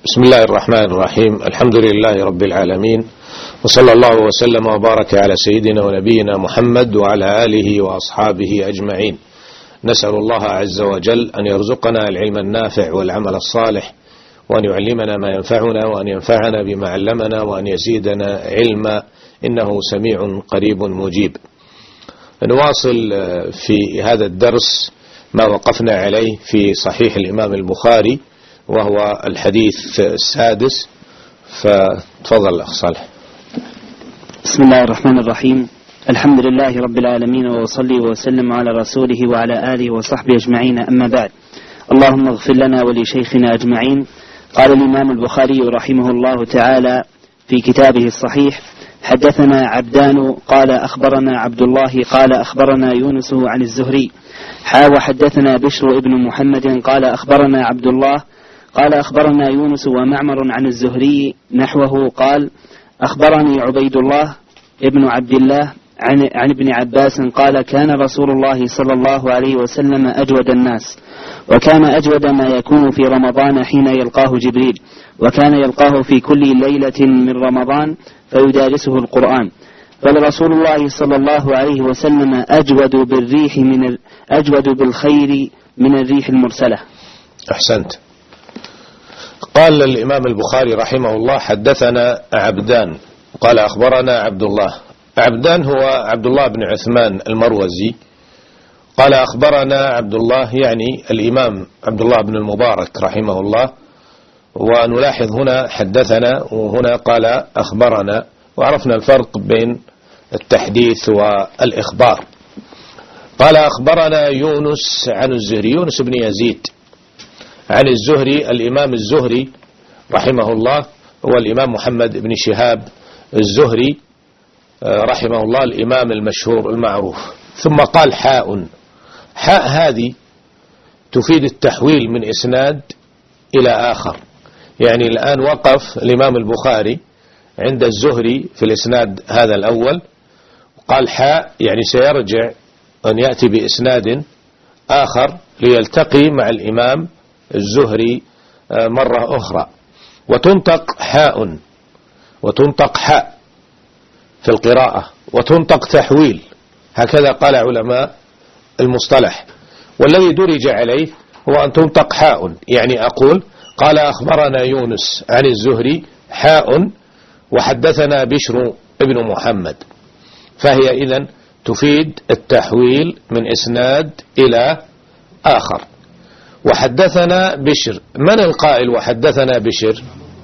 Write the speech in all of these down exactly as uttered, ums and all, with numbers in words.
بسم الله الرحمن الرحيم. الحمد لله رب العالمين، وصلى الله وسلم وبارك على سيدنا ونبينا محمد وعلى آله وأصحابه أجمعين. نسأل الله عز وجل أن يرزقنا العلم النافع والعمل الصالح، وأن يعلمنا ما ينفعنا، وأن ينفعنا بما علمنا، وأن يزيدنا علما، إنه سميع قريب مجيب. نواصل في هذا الدرس ما وقفنا عليه في صحيح الإمام البخاري، وهو الحديث السادس. فتفضل أخ صالح. بسم الله الرحمن الرحيم. الحمد لله رب العالمين، وصلي وسلم على رسوله وعلى آله وصحبه أجمعين، أما بعد. اللهم اغفر لنا ولشيخنا أجمعين. قال الإمام البخاري رحمه الله تعالى في كتابه الصحيح: حدثنا عبدان قال أخبرنا عبد الله قال أخبرنا يونس عن الزهري حا وحدثنا بشر ابن محمد قال أخبرنا عبد الله قال أخبرنا يونس ومعمر عن الزهري نحوه. قال أخبرني عبيد الله ابن عبد الله عن, عن ابن عباس قال كان رسول الله صلى الله عليه وسلم أجود الناس، وكان أجود ما يكون في رمضان حين يلقاه جبريل، وكان يلقاه في كل ليلة من رمضان فيدارسه القرآن. فلرسول الله صلى الله عليه وسلم أجود بالريح من أجود بالخير من الريح المرسلة. أحسنت. قال الإمام البخاري رحمه الله: حدثنا عبدان قال أخبرنا عبد الله. عبدان هو عبد الله بن عثمان المروزي. قال أخبرنا عبد الله، يعني الإمام عبد الله بن المبارك رحمه الله. ونلاحظ هنا حدثنا، وهنا قال أخبرنا، وعرفنا الفرق بين التحديث والإخبار. قال أخبرنا يونس عن الزهري، يونس بن يزيد عن الزهري. الإمام الزهري رحمه الله هو الإمام محمد بن شهاب الزهري رحمه الله، الإمام المشهور المعروف. ثم قال حاء. حاء هذه تفيد التحويل من إسناد إلى آخر، يعني الآن وقف الإمام البخاري عند الزهري في الإسناد هذا الأول، قال حاء، يعني سيرجع أن يأتي بإسناد آخر ليلتقي مع الإمام الزهري مرة أخرى. وتنطق حاء، وتنطق حاء في القراءة، وتنطق تحويل، هكذا قال علماء المصطلح. والذي درج عليه هو أن تنطق حاء، يعني أقول قال أخبرنا يونس عن الزهري حاء وحدثنا بشر ابن محمد، فهي إذن تفيد التحويل من إسناد إلى آخر. وحدثنا بشر، من القائل وحدثنا بشر؟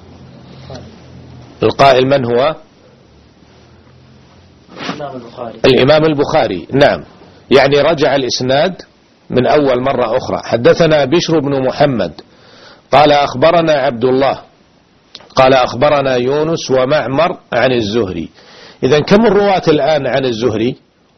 القائل من هو؟ الإمام البخاري. نعم، يعني رجع الإسناد من أول مرة أخرى. حدثنا بشر بن محمد قال أخبرنا عبد الله قال أخبرنا يونس ومعمر عن الزهري. إذن كم الرواة الآن عن الزهري؟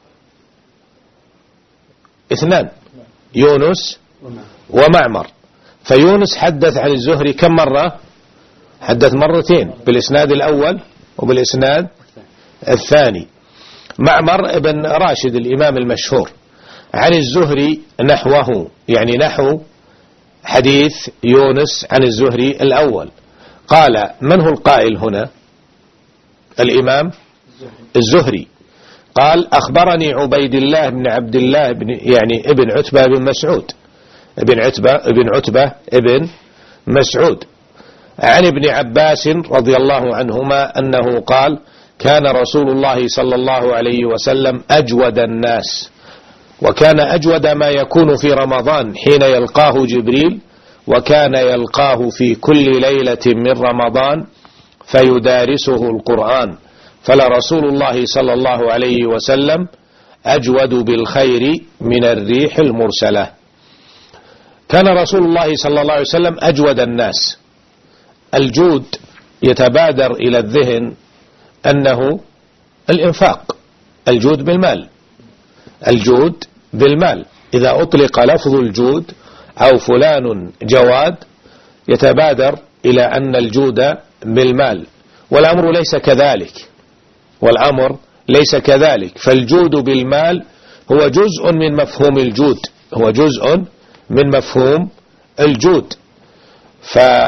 اثنان، يونس ومعمر. فيونس حدث عن الزهري كم مرة؟ حدث مرتين، بالإسناد الأول وبالإسناد الثاني. معمر ابن راشد الإمام المشهور عن الزهري نحوه، يعني نحو حديث يونس عن الزهري الأول. قال من هو القائل هنا؟ الإمام الزهري. قال أخبرني عبيد الله بن عبد الله بن يعني ابن عتبة بن مسعود ابن عتبة ابن عتبة ابن مسعود عن ابن عباس رضي الله عنهما أنه قال كان رسول الله صلى الله عليه وسلم أجود الناس، وكان أجود ما يكون في رمضان حين يلقاه جبريل، وكان يلقاه في كل ليلة من رمضان فيدارسه القرآن. فلرسول الله صلى الله عليه وسلم أجود بالخير من الريح المرسلة. كان رسول الله صلى الله عليه وسلم أجود الناس. الجود يتبادر إلى الذهن أنه الإنفاق، الجود بالمال، الجود بالمال. إذا أطلق لفظ الجود أو فلان جواد يتبادر إلى أن الجود بالمال، والأمر ليس كذلك، والأمر ليس كذلك. فالجود بالمال هو جزء من مفهوم الجود، هو جزء من مفهوم الجود. ف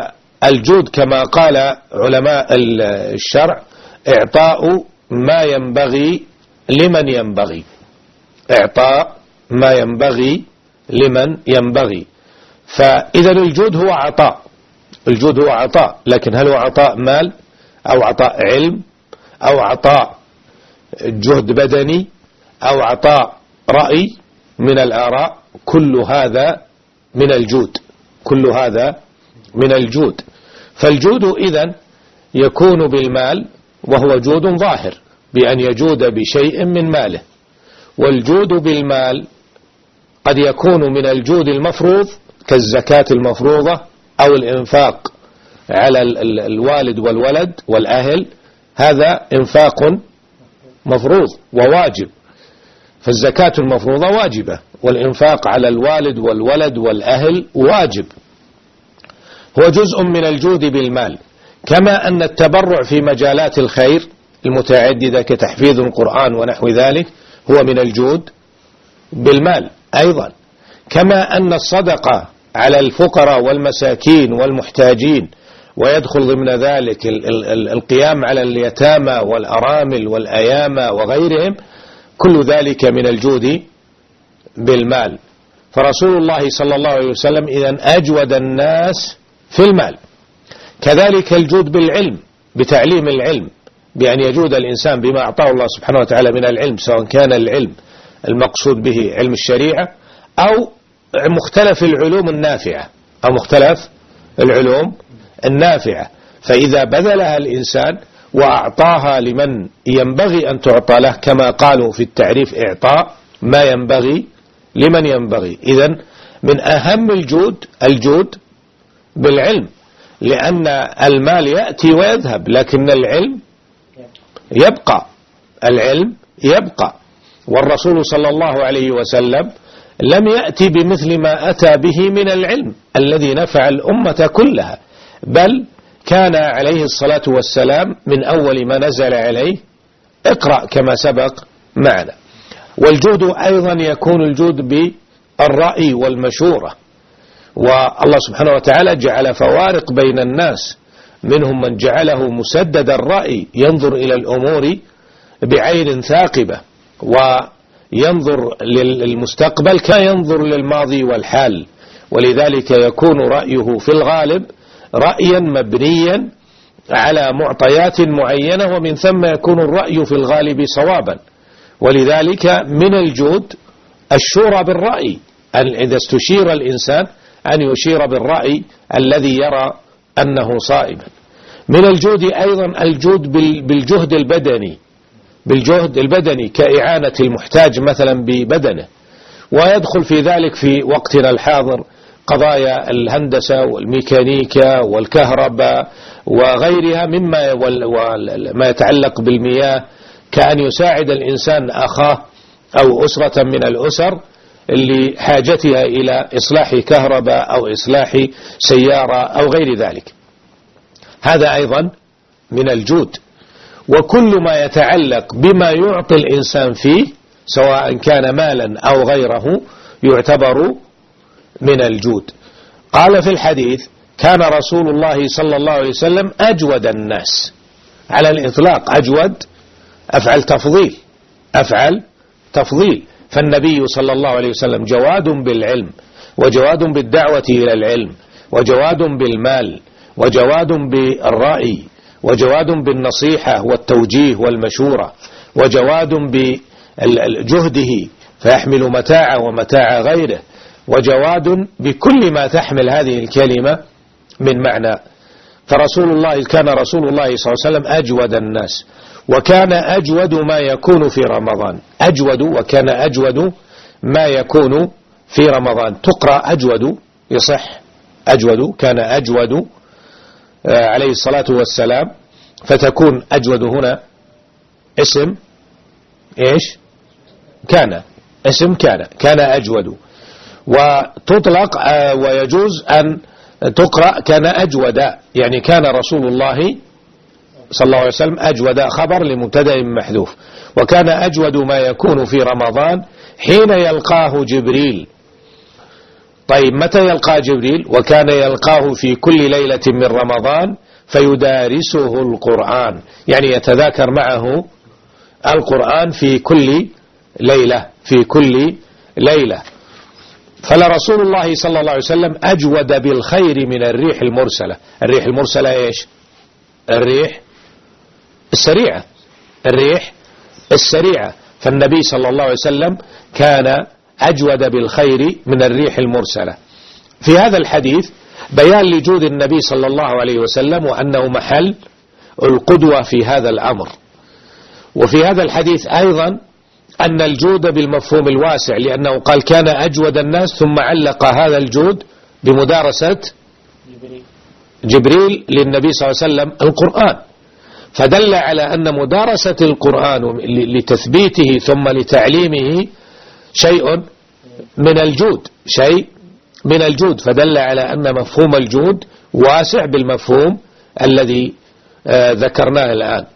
الجود كما قال علماء الشرع إعطاء ما ينبغي لمن ينبغي، إعطاء ما ينبغي لمن ينبغي. فإذا الجود هو عطاء، الجود هو عطاء، لكن هل هو عطاء مال أو عطاء علم أو عطاء جهد بدني أو عطاء رأي من الآراء؟ كل هذا من الجود، كل هذا من الجود. فالجود إذن يكون بالمال، وهو جود ظاهر بأن يجود بشيء من ماله. والجود بالمال قد يكون من الجود المفروض كالزكاة المفروضة أو الإنفاق على الوالد والولد والأهل، هذا إنفاق مفروض وواجب، فالزكاة المفروضة واجبة، والإنفاق على الوالد والولد والأهل واجب، هو جزء من الجود بالمال. كما أن التبرع في مجالات الخير المتعددة كتحفيظ القرآن ونحو ذلك هو من الجود بالمال أيضا. كما أن الصدقة على الفقراء والمساكين والمحتاجين، ويدخل ضمن ذلك القيام على اليتامى والأرامل والأيامى وغيرهم، كل ذلك من الجود بالمال. فرسول الله صلى الله عليه وسلم إذن أجود الناس في المال. كذلك الجود بالعلم، بتعليم العلم، بأن يجود الإنسان بما أعطاه الله سبحانه وتعالى من العلم، سواء كان العلم المقصود به علم الشريعة أو مختلف العلوم النافعة أو مختلف العلوم النافعة. فإذا بذلها الإنسان وأعطاها لمن ينبغي أن تعطى له، كما قالوا في التعريف إعطاء ما ينبغي لمن ينبغي. إذن من أهم الجود الجود بالعلم، لأن المال يأتي ويذهب لكن العلم يبقى، العلم يبقى. والرسول صلى الله عليه وسلم لم يأتي بمثل ما أتى به من العلم الذي نفع الأمة كلها، بل كان عليه الصلاة والسلام من أول ما نزل عليه اقرأ كما سبق معنا. والجود أيضا يكون الجود بالرأي والمشورة، والله سبحانه وتعالى جعل فوارق بين الناس، منهم من جعله مسدد الرأي ينظر إلى الأمور بعين ثاقبة وينظر للمستقبل كينظر للماضي والحال، ولذلك يكون رأيه في الغالب رأيا مبنيا على معطيات معينة، ومن ثم يكون الرأي في الغالب صوابا. ولذلك من الجود الشورى بالرأي، أن إذا استشير الإنسان أن يشير بالرأي الذي يرى أنه صائبا. من الجود أيضا الجود بالجهد البدني، بالجهد البدني كإعانة المحتاج مثلا ببدنه، ويدخل في ذلك في وقتنا الحاضر قضايا الهندسة والميكانيكا والكهرباء وغيرها مما ما يتعلق بالمياه، كأن يساعد الإنسان أخاه أو أسرة من الأسر لحاجتها إلى إصلاح كهرباء أو إصلاح سيارة أو غير ذلك، هذا أيضا من الجود. وكل ما يتعلق بما يعطي الإنسان فيه سواء كان مالا أو غيره يعتبر من الجود. قال في الحديث كان رسول الله صلى الله عليه وسلم أجود الناس، على الإطلاق أجود أفعل تفضيل، أفعل تفضيل. فالنبي صلى الله عليه وسلم جواد بالعلم، وجواد بالدعوة إلى العلم، وجواد بالمال، وجواد بالرأي، وجواد بالنصيحة والتوجيه والمشورة، وجواد بجهده فيحمل متاع ومتاع غيره، وجواد بكل ما تحمل هذه الكلمة من معنى. فرسول الله كان رسول الله صلى الله عليه وسلم أجود الناس، وكان أجود ما يكون في رمضان، أجود وكان أجود ما يكون في رمضان. تقرأ أجود يصح، أجود كان أجود عليه الصلاة والسلام، فتكون أجود هنا اسم إيش كان، اسم كان، كان أجود. وتطلق ويجوز أن تقرأ كان أجود، يعني كان رسول الله صلى الله عليه وسلم أجود، خبر لمبتدأ محذوف. وكان أجود ما يكون في رمضان حين يلقاه جبريل طيب متى يلقى جبريل؟ وكان يلقاه في كل ليلة من رمضان فيدارسه القرآن، يعني يتذاكر معه القرآن في كل ليلة في كل ليلة. فلرسول الله صلى الله عليه وسلم أجود بالخير من الريح المرسلة. الريح المرسلة إيش؟ الريح السريعة الريح السريعة فالنبي صلى الله عليه وسلم كان أجود بالخير من الريح المرسلة. في هذا الحديث بيان لجود النبي صلى الله عليه وسلم وأنه محل القدوة في هذا الأمر. وفي هذا الحديث أيضا أن الجود بالمفهوم الواسع، لأنه قال كان أجود الناس، ثم علق هذا الجود بمدارسة جبريل للنبي صلى الله عليه وسلم القرآن، فدل على أن مدارسة القرآن لتثبيته ثم لتعليمه شيء من الجود شيء من الجود فدل على أن مفهوم الجود واسع بالمفهوم الذي ذكرناه الآن.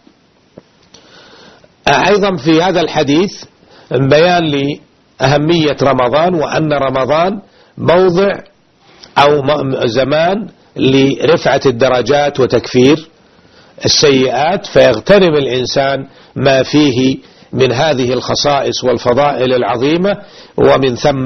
أيضا في هذا الحديث بيان لأهمية رمضان، وأن رمضان موضع أو زمان لرفعة الدرجات وتكفير السيئات، فيغتنم الإنسان ما فيه من هذه الخصائص والفضائل العظيمة، ومن ثم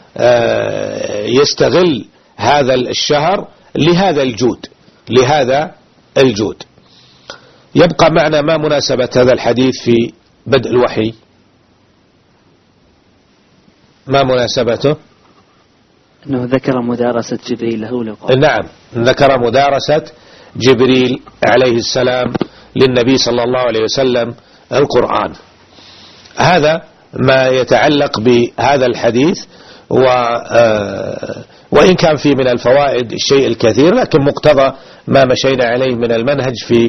يستغل هذا الشهر لهذا الجود لهذا الجود. يبقى معنا ما مناسبة هذا الحديث في بدء الوحي؟ ما مناسبته؟ أنه ذكر مدارسة جبريل له للقرآن. نعم، ذكر مدارسة جبريل عليه السلام للنبي صلى الله عليه وسلم القرآن. هذا ما يتعلق بهذا الحديث، و وإن كان فيه من الفوائد الشيء الكثير، لكن مقتضى ما مشينا عليه من المنهج في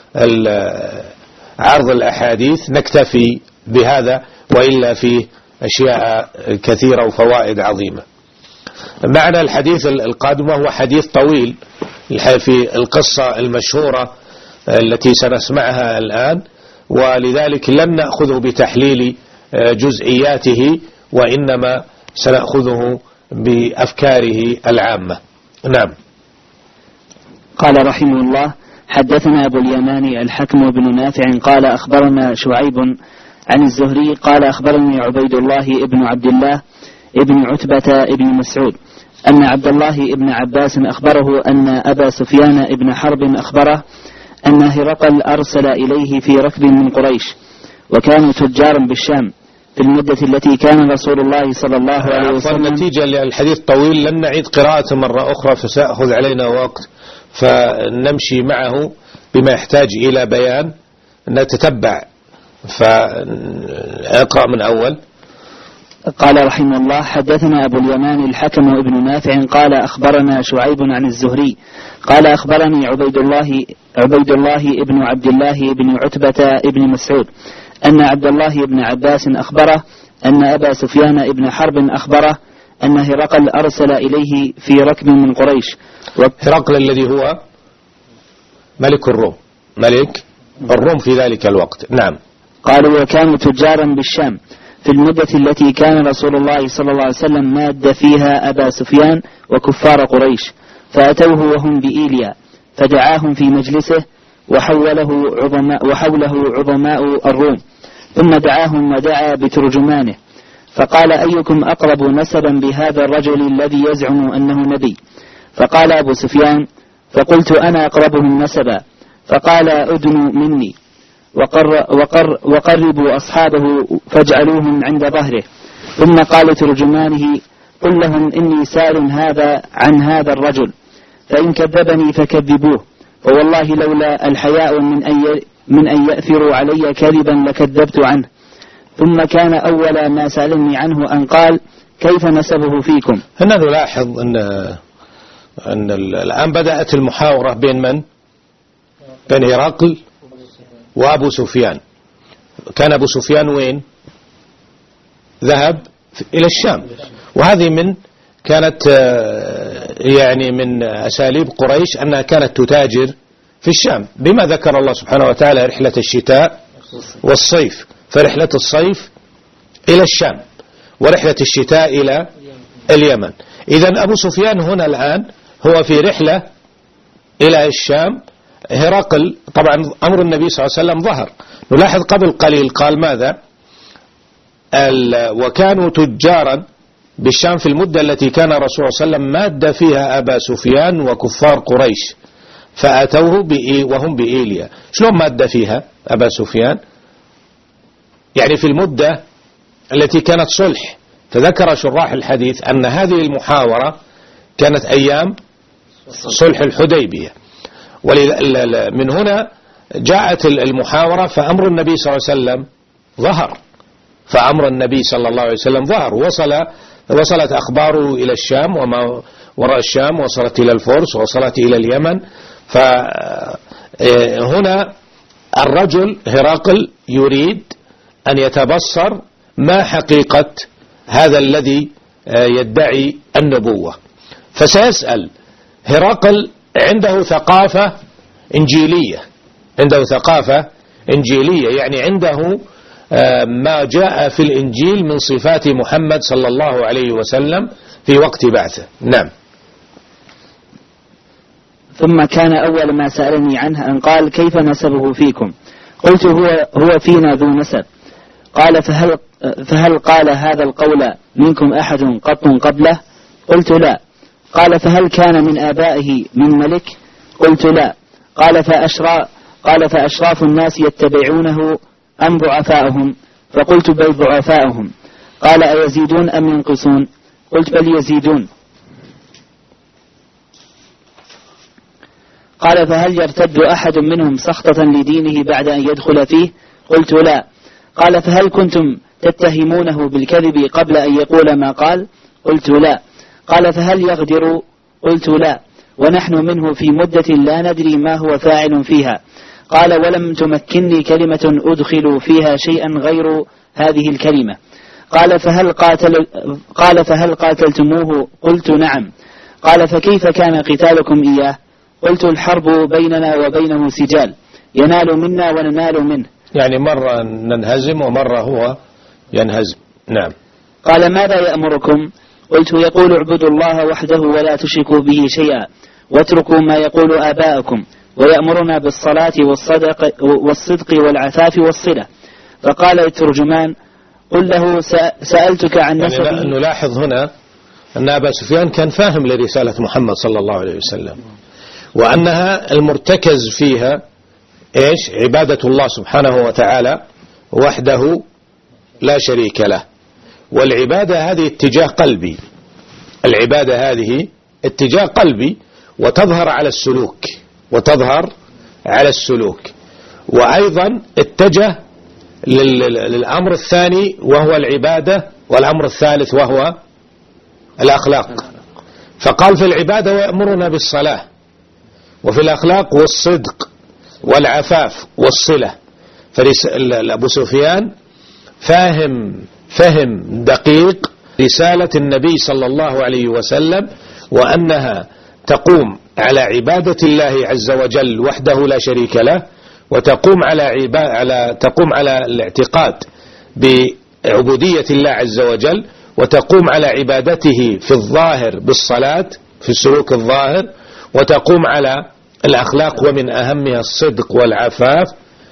عرض الأحاديث نكتفي بهذا، وإلا فيه أشياء كثيرة وفوائد عظيمة. معنى الحديث القادم وهو حديث طويل في القصة المشهورة التي سنسمعها الآن، ولذلك لن نأخذه بتحليل جزئياته، وإنما سنأخذه بأفكاره العامة. نعم. قال رحمه الله: حدثنا أبو اليماني الحكم بن نافع قال أخبرنا شعيب عن الزهري قال أخبرني عبيد الله ابن عبد الله ابن عتبة ابن مسعود أن عبد الله ابن عباس أخبره أن أبا سفيان ابن حرب أخبره أن هرقل أرسل إليه في ركب من قريش، وكانوا تجارا بالشام في المدة التي كان رسول الله صلى الله عليه وسلم. نتيجة للحديث طويل لن نعيد قراءته مرة أخرى، فسأخذ علينا وقت، فنمشي معه بما يحتاج إلى بيان، نتتبع. فأقرأ من أول. قال رحمه الله: حدثنا أبو اليمان الحكم ابن نافع قال أخبرنا شعيب عن الزهري قال أخبرني عبيد الله عبيد الله ابن عبد الله ابن عتبة ابن مسعود أن عبد الله ابن عباس أخبره أن أبا سفيان ابن حرب أخبره أن هرقل أرسل إليه في ركب من قريش. هرقل الذي هو ملك الروم ملك الروم في ذلك الوقت. نعم. قالوا: وكانوا تجارا بالشام في المدة التي كان رسول الله صلى الله عليه وسلم ماد فيها أبا سفيان وكفار قريش، فأتوه وهم بإيليا فدعاهم في مجلسه وحوله عظماء, وحوله عظماء الروم، ثم دعاهم ودعا بترجمانه، فقال: أيكم أقرب نسبا بهذا الرجل الذي يزعم أنه نبي؟ فقال أبو سفيان: فقلت أنا أقربهم نسبا. فقال: أدنوا مني وقر وقر وقربوا أصحابه فاجعلوهم عند ظهره. ثم قال ترجمانه: قل لهم إني سائل هذا عن هذا الرجل، فإن كذبني فكذبوه، فوالله لولا الحياء من أن من أن يأثروا علي كذبا لكذبت عنه. ثم كان أول ما سألني عنه أن قال: كيف نسبه فيكم؟ هنا نلاحظ أن أن الآن بدأت المحاورة بين من؟ بين هرقل وأبو سفيان. كان أبو سفيان وين؟ ذهب إلى الشام، وهذه من كانت يعني من أساليب قريش أنها كانت تتاجر في الشام، بما ذكر الله سبحانه وتعالى رحلة الشتاء والصيف، فرحلة الصيف إلى الشام ورحلة الشتاء إلى اليمن. إذن أبو سفيان هنا الآن هو في رحلة إلى الشام. هرقل طبعا أمر النبي صلى الله عليه وسلم ظهر. نلاحظ قبل قليل قال ماذا؟ وكانوا تجارا بالشام في المدة التي كان الرسول صلى الله عليه وسلم ماد فيها أبا سفيان وكفار قريش فأتوه بإي وهم بإيليا. شلون ماد فيها أبا سفيان؟ يعني في المدة التي كانت صلح. فذكر شراح الحديث أن هذه المحاورة كانت أيام صلح الحديبية، ومن هنا جاءت المحاورة. فأمر النبي صلى الله عليه وسلم ظهر فأمر النبي صلى الله عليه وسلم ظهر وصل وصلت أخباره إلى الشام وما وراء الشام، وصلت إلى الفرس، وصلت إلى اليمن. فهنا الرجل هرقل يريد أن يتبصر ما حقيقة هذا الذي يدعي النبوة. فسيسأل هرقل عنده ثقافة إنجيلية، عنده ثقافة إنجيلية يعني عنده ما جاء في الإنجيل من صفات محمد صلى الله عليه وسلم في وقت بعثه. نعم. ثم كان أول ما سألني عنه أن قال كيف نسبه فيكم؟ قلت هو, هو فينا ذو نسب. قال فهل, فهل قال هذا القول منكم أحد قط قبله؟ قلت لا. قال فهل كان من آبائه من ملك؟ قلت لا. قال فأشرا قال فأشراف الناس يتبعونه أم ضعفاؤهم؟ فقلت بل ضعفاؤهم. قال أيزيدون أم ينقصون؟ قلت بل يزيدون. قال فهل يرتد أحد منهم سخطة لدينه بعد أن يدخل فيه؟ قلت لا. قال فهل كنتم تتهمونه بالكذب قبل أن يقول ما قال؟ قلت لا. قال فهل يغدر؟ قلت لا، ونحن منه في مدة لا ندري ما هو فاعل فيها. قال ولم تمكنني كلمة أدخل فيها شيئا غير هذه الكلمة. قال فهل قاتل قال فهل قاتلتموه؟ قلت نعم. قال فكيف كان قتالكم إياه؟ قلت الحرب بيننا وبينه سجال، ينال منا وننال منه. يعني مرة ننهزم ومرة هو ينهزم. نعم. قال ماذا يأمركم؟ قلت يقول اعبدوا الله وحده ولا تشركوا به شيئا واتركوا ما يقول آباءكم، ويأمرنا بالصلاة والصدق, والصدق والعفاف والصلة. فقال الترجمان قل له سألتك عن نسبه. يعني نلاحظ هنا أن أبا سفيان كان فاهم لرسالة محمد صلى الله عليه وسلم، وأنها المرتكز فيها إيش؟ عبادة الله سبحانه وتعالى وحده لا شريك له. والعبادة هذه اتجاه قلبي، العبادة هذه اتجاه قلبي وتظهر على السلوك وتظهر على السلوك. وأيضا اتجه للأمر الثاني وهو العبادة، والأمر الثالث وهو الأخلاق. فقال في العبادة ويأمرنا بالصلاة، وفي الأخلاق والصدق والعفاف والصلة. فأبو سفيان فاهم فهم دقيق رسالة النبي صلى الله عليه وسلم، وأنها تقوم على عبادة الله عز وجل وحده لا شريك له، وتقوم على عبادة على تقوم على الاعتقاد بعبودية الله عز وجل، وتقوم على عبادته في الظاهر بالصلاة في السلوك الظاهر، وتقوم على الأخلاق ومن أهمها الصدق والعفاف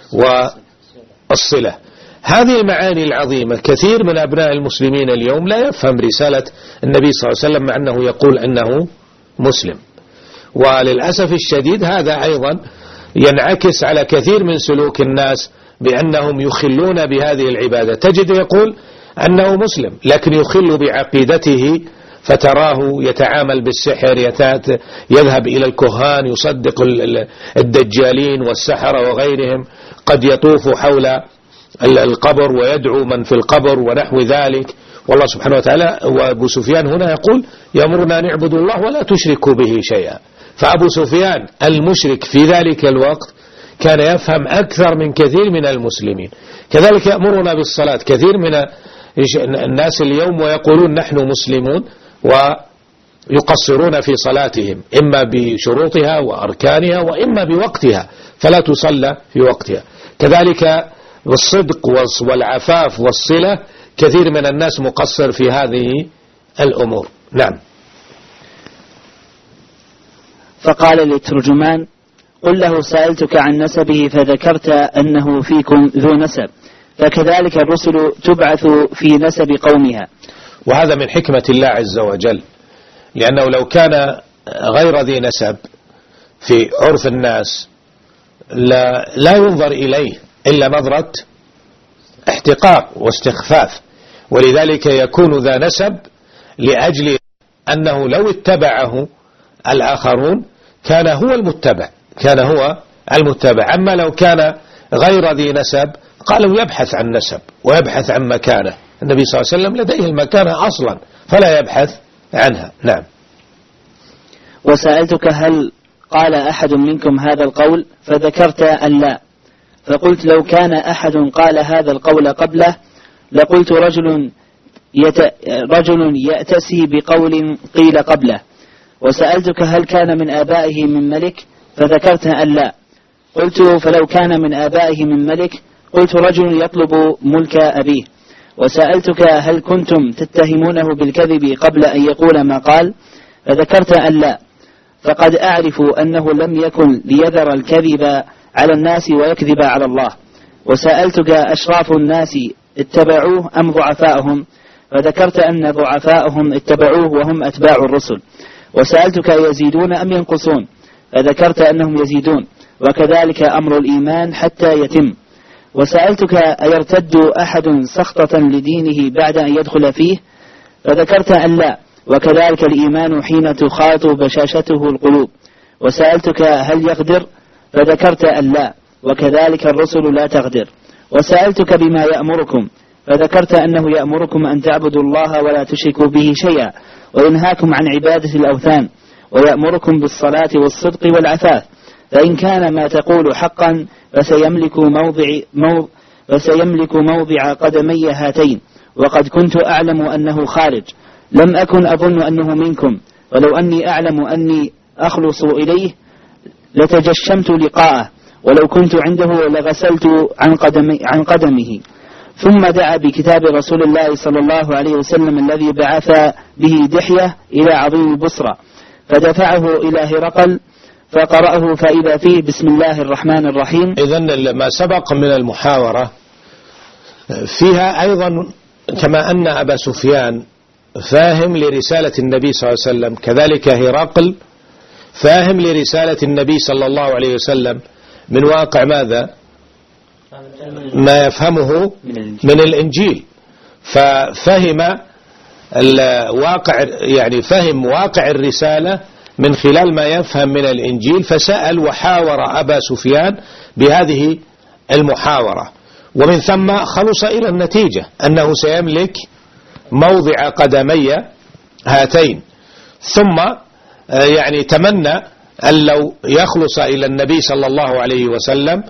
والصلة. هذه المعاني العظيمة كثير من أبناء المسلمين اليوم لا يفهم رسالة النبي صلى الله عليه وسلم مع أنه يقول أنه مسلم. وللأسف الشديد هذا أيضا ينعكس على كثير من سلوك الناس بأنهم يخلون بهذه العبادة. تجد يقول أنه مسلم لكن يخل بعقيدته، فتراه يتعامل بالسحر، يذهب إلى الكهان، يصدق الدجالين والسحرة وغيرهم، قد يطوف حول القبر ويدعو من في القبر ونحو ذلك. والله سبحانه وتعالى وأبو سفيان هنا يقول يأمرنا نعبد الله ولا تشركوا به شيئا. فأبو سفيان المشرك في ذلك الوقت كان يفهم أكثر من كثير من المسلمين. كذلك يأمرنا بالصلاة. كثير من الناس اليوم ويقولون نحن مسلمون ويقصرون في صلاتهم، إما بشروطها وأركانها وإما بوقتها فلا تصلى في وقتها. كذلك بالصدق والعفاف والصلة كثير من الناس مقصر في هذه الأمور. نعم. فقال للترجمان: قل له سألتك عن نسبه فذكرت أنه فيكم ذو نسب، فكذلك الرسل تبعث في نسب قومها. وهذا من حكمة الله عز وجل، لأنه لو كان غير ذي نسب في عرف الناس لا, لا ينظر إليه إلا نظرة احتقار واستخفاف، ولذلك يكون ذا نسب لأجل أنه لو اتبعه الآخرون كان هو المتبع كان هو المتبع أما لو كان غير ذي نسب قالوا يبحث عن نسب ويبحث عن مكانه. النبي صلى الله عليه وسلم لديه المكانة أصلا فلا يبحث عنها. نعم. وسألتك هل قال أحد منكم هذا القول فذكرت أن لا، فقلت لو كان أحد قال هذا القول قبله لقلت رجل يت... رجل يأتسي بقول قيل قبله. وسألتك هل كان من آبائه من ملك فذكرت أن لا، قلت فلو كان من آبائه من ملك قلت رجل يطلب ملك أبيه. وسألتك هل كنتم تتهمونه بالكذب قبل أن يقول ما قال فذكرت أن لا، فقد أعرف أنه لم يكن ليذر الكذب على الناس ويكذب على الله. وسألتك أشراف الناس اتبعوه أم ضعفاءهم فذكرت أن ضعفاءهم اتبعوه وهم أتباع الرسل. وسألتك يزيدون أم ينقصون فذكرت أنهم يزيدون، وكذلك أمر الإيمان حتى يتم. وسألتك أيرتد أحد سخطة لدينه بعد أن يدخل فيه فذكرت أن لا، وكذلك الإيمان حين تخاط بشاشته القلوب. وسألتك هل يغدر فذكرت أن لا، وكذلك الرسل لا تغدر. وسألتك بما يأمركم فذكرت أنه يأمركم أن تعبدوا الله ولا تشركوا به شيئا، وينهاكم عن عبادة الأوثان، ويأمركم بالصلاة والصدق والعفاف. فإن كان ما تقول حقا فسيملك موضع, مو فسيملك موضع قدمي هاتين، وقد كنت أعلم أنه خارج، لم أكن أظن أنه منكم، ولو أني أعلم أني أخلص إليه لتجشمت لقاءه، ولو كنت عنده لغسلت عن, قدمي عن قدمه. ثم دعا بكتاب رسول الله صلى الله عليه وسلم الذي بعث به دحية إلى عظيم البصرة، فدفعه إلى هرقل فقرأه فإذا فيه بسم الله الرحمن الرحيم. إذن ما سبق من المحاورة فيها أيضا كما أن أبا سفيان فاهم لرسالة النبي صلى الله عليه وسلم، كذلك هرقل فاهم لرسالة النبي صلى الله عليه وسلم من واقع ماذا؟ ما يفهمه من الإنجيل، ففهم الواقع يعني فهم واقع الرسالة من خلال ما يفهم من الإنجيل، فسأل وحاور أبا سفيان بهذه المحاورة، ومن ثم خلص إلى النتيجة أنه سيملك موضع قدمي هاتين. ثم يعني تمنى أن لو يخلص إلى النبي صلى الله عليه وسلم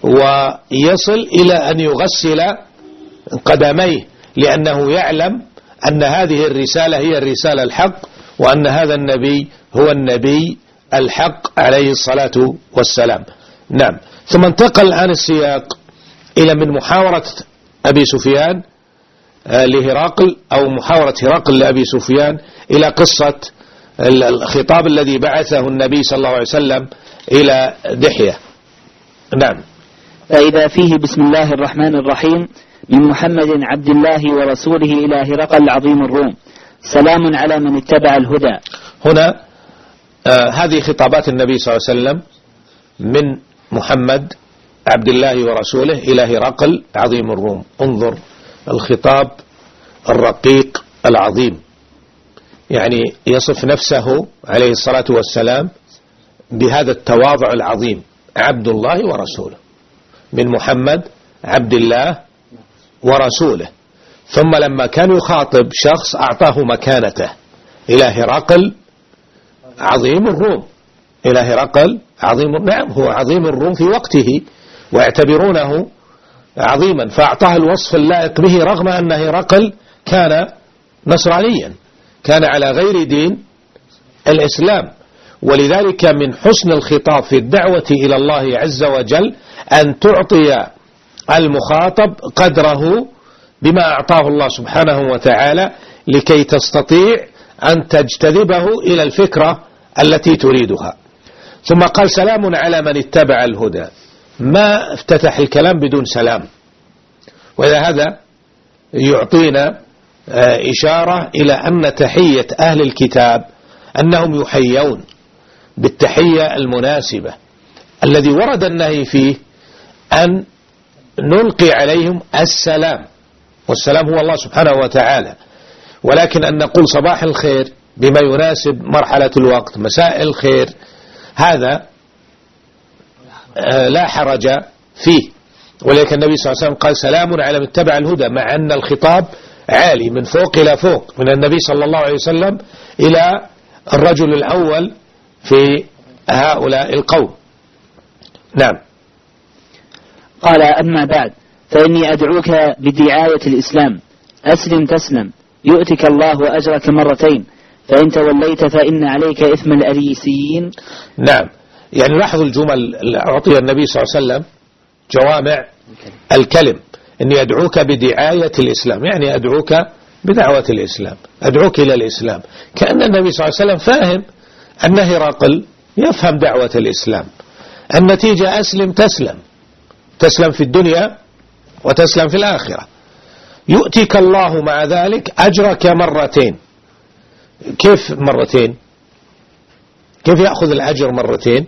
ويصل إلى أن يغسل قدميه، لأنه يعلم أن هذه الرسالة هي الرسالة الحق، وأن هذا النبي هو النبي الحق عليه الصلاة والسلام. نعم. ثم انتقل الآن السياق إلى من محاورة أبي سفيان لهرقل أو محاورة هرقل لأبي سفيان إلى قصة الخطاب الذي بعثه النبي صلى الله عليه وسلم إلى دحية. نعم. فإذا فيه بسم الله الرحمن الرحيم من محمد عبد الله ورسوله إلى هرقل عظيم الروم، سلام على من اتبع الهدى. هنا آه هذه خطابات النبي صلى الله عليه وسلم من محمد عبد الله ورسوله إلى هرقل عظيم الروم. انظر الخطاب الرقيق العظيم، يعني يصف نفسه عليه الصلاة والسلام بهذا التواضع العظيم، عبد الله ورسوله، من محمد عبد الله ورسوله. ثم لما كان يخاطب شخص أعطاه مكانته إلى هرقل عظيم الروم، إلى هرقل عظيم. نعم هو عظيم الروم في وقته ويعتبرونه عظيما، فأعطاه الوصف اللائق به رغم أن هرقل كان نصرانيا، كان على غير دين الإسلام. ولذلك من حسن الخطاب في الدعوة إلى الله عز وجل أن تعطي المخاطب قدره بما أعطاه الله سبحانه وتعالى، لكي تستطيع أن تجتذبه إلى الفكرة التي تريدها. ثم قال سلام على من اتبع الهدى، ما افتتح الكلام بدون سلام. وإذا هذا يعطينا إشارة إلى أن تحية أهل الكتاب أنهم يحيون بالتحية المناسبة الذي ورد النهي فيه أن نلقي عليهم السلام، والسلام هو الله سبحانه وتعالى، ولكن أن نقول صباح الخير بما يناسب مرحلة الوقت، مساء الخير، هذا لا حرج فيه. ولكن النبي صلى الله عليه وسلم قال سلام على من اتبع الهدى، مع أن الخطاب عالي من فوق إلى فوق، من النبي صلى الله عليه وسلم إلى الرجل الأول في هؤلاء القوم. نعم. قال أما بعد فإني أدعوك بدعاية الإسلام، أسلم تسلم يؤتك الله أجرك مرتين، فإن توليت فإن عليك إثم الأريسيين. نعم، يعني لاحظوا الجمل اللي أعطيها النبي صلى الله عليه وسلم جوامع الكلم. إني أدعوك بدعاية الإسلام، يعني أدعوك بدعوة الإسلام، أدعوك إلى الإسلام، كأن النبي صلى الله عليه وسلم فاهم أن هرقل يفهم دعوة الإسلام. النتيجة أسلم تسلم، تسلم في الدنيا وتسلم في الآخرة. يؤتيك الله مع ذلك أجرك مرتين. كيف مرتين؟ كيف يأخذ الأجر مرتين؟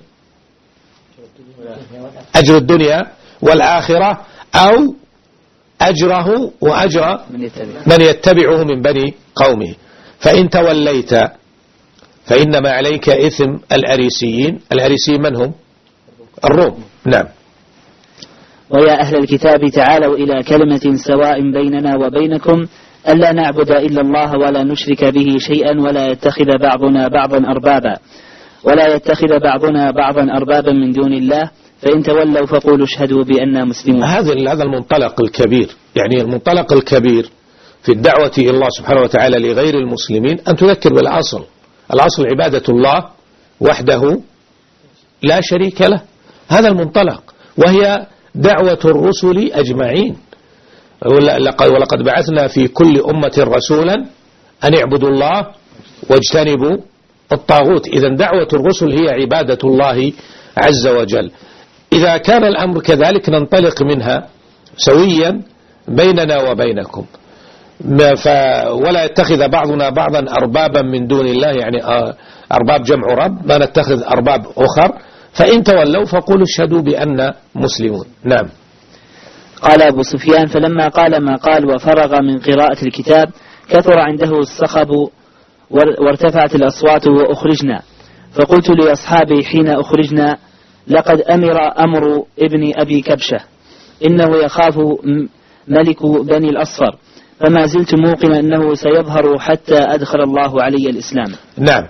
أجر الدنيا والآخرة، أو أجره وأجر من يتبعه من بني قومه. فإن توليت فإنما عليك إثم الأريسيين. الأريسيين من هم؟ الروم. نعم. ويا أهل الكتاب تعالوا إلى كلمة سواء بيننا وبينكم ألا نعبد إلا الله ولا نشرك به شيئا ولا يتخذ بعضنا بعضا أربابا ولا يتخذ بعضنا بعضا أربابا من دون الله، فإن تولوا فقولوا اشهدوا بأننا مسلمون. هذا هذا المنطلق الكبير، يعني المنطلق الكبير في الدعوة إلى الله سبحانه وتعالى لغير المسلمين أن تذكر بالأصل. الأصل عبادة الله وحده لا شريك له، هذا المنطلق، وهي دعوة الرسل أجمعين. ولقد بعثنا في كل أمة رسولا أن اعبدوا الله واجتنبوا الطاغوت. إذن دعوة الرسل هي عبادة الله عز وجل. إذا كان الأمر كذلك ننطلق منها سويا بيننا وبينكم، ولا يتخذ بعضنا بعضا أربابا من دون الله، يعني أرباب جمع رب، ما نتخذ أرباب أخر. فإن تولوا فقولوا اشهدوا بأننا مسلمون. نعم. قال أبو سفيان فلما قال ما قال وفرغ من قراءة الكتاب كثر عنده الصخب وارتفعت الأصوات وأخرجنا، فقلت لأصحابي حين أخرجنا لقد أمر أمر ابن أبي كبشة إنه يخاف ملك بني الأصفر، فما زلت موقنا أنه سيظهر حتى أدخل الله علي الإسلام. نعم.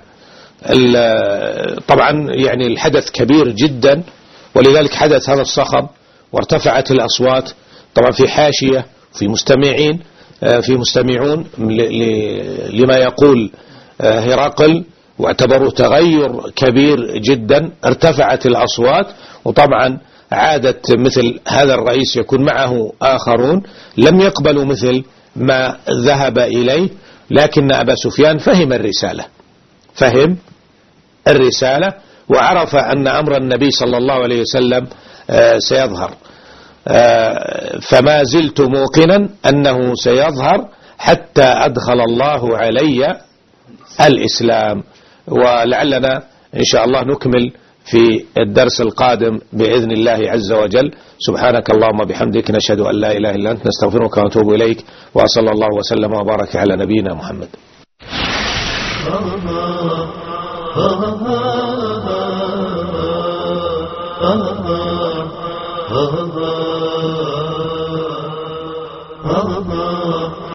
طبعا يعني الحدث كبير جدا، ولذلك حدث هذا الصخب وارتفعت الأصوات. طبعا في حاشية، في مستمعين، في مستمعون لما يقول هرقل، واعتبروا تغير كبير جدا. ارتفعت الأصوات، وطبعا عادت مثل هذا الرئيس يكون معه آخرون لم يقبلوا مثل ما ذهب إليه، لكن أبا سفيان فهم الرسالة، فهم الرسالة وعرف أن أمر النبي صلى الله عليه وسلم سيظهر. فما زلت موقنا أنه سيظهر حتى أدخل الله علي الإسلام. ولعلنا إن شاء الله نكمل في الدرس القادم بإذن الله عز وجل. سبحانك اللهم بحمدك، نشهد أن لا إله إلا أنت، نستغفرك ونتوب إليك، وصلى الله وسلم وبارك على نبينا محمد. Oh